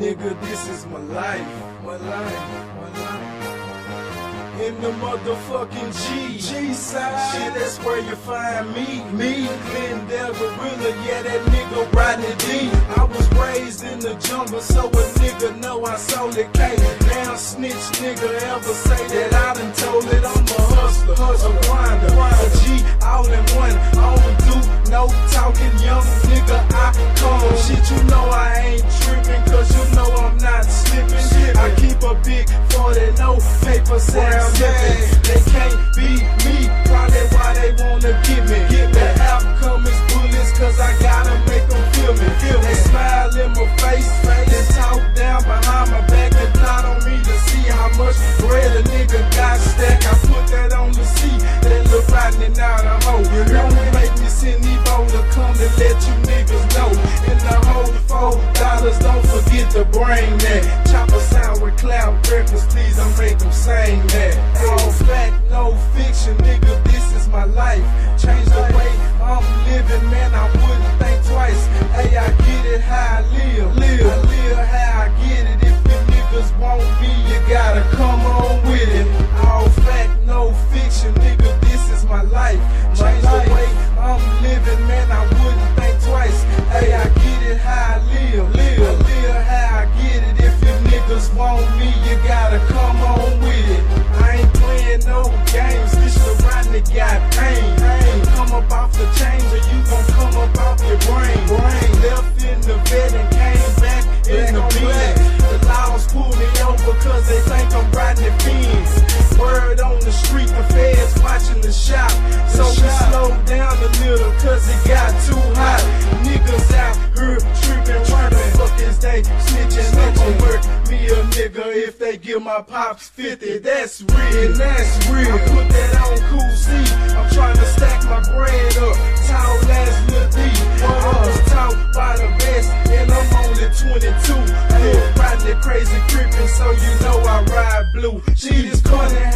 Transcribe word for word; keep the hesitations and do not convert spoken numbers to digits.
Nigga, this is my life, my life, my life. In the motherfucking G, G-side, shit, that's where you find me, me, Glendale Gorilla, yeah, that nigga Rodney D. I was raised in the jungle, so a nigga know I sold it K. Now snitch nigga ever say that I done told it, I'm a hustler, hustler, grinder, a G, all in one, I don't do no talking, young nigga, I come. Shit, you know I ain't tripping, cause you know I'm not slipping. I keep a big forty, no paper sound. They can't beat me, probably why they wanna get me. The outcome is bullets, cause I gotta make them feel me. They smile in my face, then talk down behind my back and plot on me to see how much bread a nigga got stacked. I put that on the seat, that look Rodney now the hoe. Don't make me send Evo to come and let you niggas know. In the whole four dollars, don't forget to bring that. Chopper sound with cloud records, please don't make them sing that. All fact, no fiction, nigga, this is my life. Change the way I'm living, man, I wouldn't think twice. Hey, I get it how I live, live, I live how I get it. If you niggas want me, you gotta come on with it. All fact, no fiction, nigga, this is my life. Change the way I'm living, man, I wouldn't think twice. Hey, I get it how I live, live, I live how I get it. If you niggas want me, you gotta come on with it. I ain't playing no games, this the Rodney got pain. Come up off the chains or you gon' come up off your brain. brain. Left in the vet and came back in the bin. The laws pull me over cause they think I'm Rodney Fiends. Word on the street, the feds watching the shop. So we slowed down a little cause it got too hot. Niggas out here tripping, why the fuck is they snitching? I'ma work me a nigga if they give my pops fifty. That's real, that's real. I put that on cool C. I'm trying to stack my bread up. Tall ass Lil D. I was taught by the best, and I'm only twenty-two. Lil Rodney crazy crippin', so you know I ride blue. She just cutting